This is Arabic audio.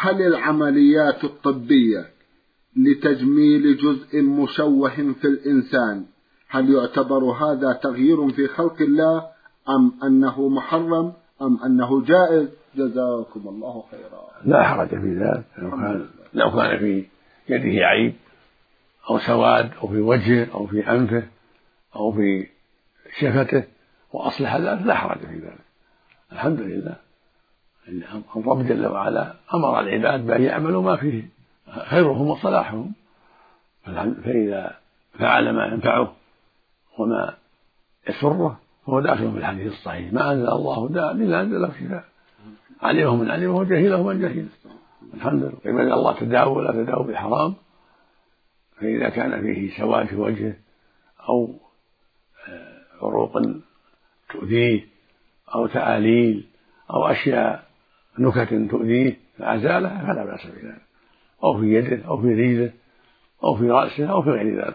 هل العمليات الطبية لتجميل جزء مشوه في الإنسان هل يعتبر هذا تغيير في خلق الله أم أنه محرم أم أنه جائز؟ جزاكم الله خيرا. لا حرج في ذلك. لو كان في يده عيب أو سواد أو في وجهه أو في أنفه أو في شفته وأصلح ذلك لا حرج في ذلك. الحمد لله أن الرب جل وعلا أمر العباد بأن يعملوا ما فيه خيرهم وصلاحهم، فإذا فعل ما ينفعه وما يسره فهو داخل في الحديث الصحيح: ما أنزل الله داء إلا أنزل له شفاء، علمه من علمه وجهله من جهله. الحمد لله. إذا الله تداوى ولا تداوى بالحرام، فإذا كان فيه سواد في وجهه أو عروق تؤذيه أو تآليل أو أشياء نكت تؤذيه فأزالها فلا بأس بذلك، أو في يده أو في رجله أو في رأسه أو في غير ذلك.